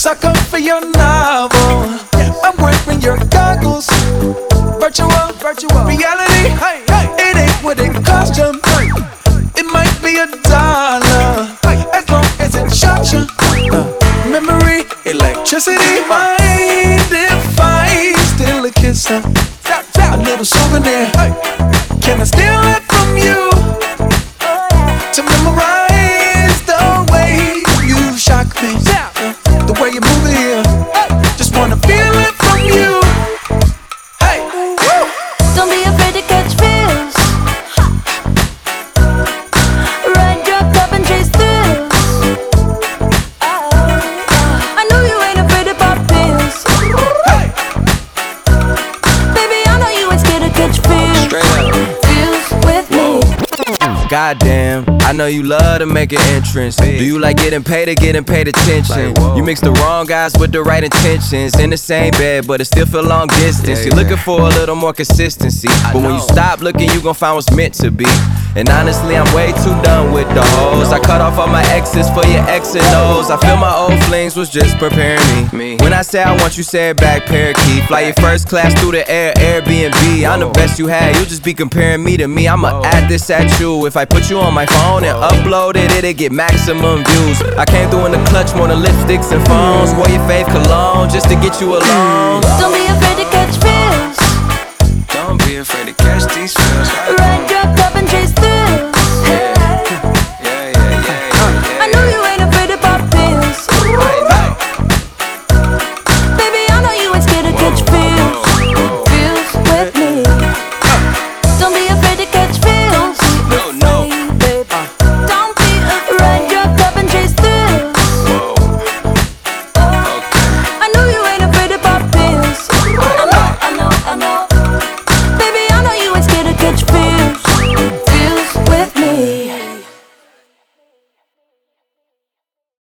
sucker for your novel. I'm wearing your goggles. Virtual reality. It ain't what it cost you. It might be $1 as long as it shocks you. Memory, electricity. Mind if I steal a kiss? A little souvenir. Can I steal it from you? To memorize the way you shock me, the way you move it here. Just wanna feel it from you. Hey, don't be afraid to catch feels. Ride your cup and chase thrills. I know you ain't afraid to pop pills. hey, Baby, I know you ain't scared to catch feels. Feels with me. Goddamn, I know you love to make an entrance. Do you like getting paid or getting paid attention? You mix the wrong guys with the right intentions. In the same bed, but it still feel long distance. You're looking for a little more consistency, but when you stop looking, you gon' find what's meant to be. And honestly, I'm way too done with the hoes. I cut off all my exes for your X and O's. I feel my old flings was just preparing me. When I say I want you, say it back, parakeet. Fly your first class through the air, Airbnb. I'm the best you had, you'll just be comparing me to me. I'ma add this at you. If I put you on my phone and upload it, it'll get maximum views. I came through in the clutch more than lipsticks and phones. Wore your fave cologne just to get you alone. Don't be afraid to catch feels. Don't be afraid to catch these feels. Ride your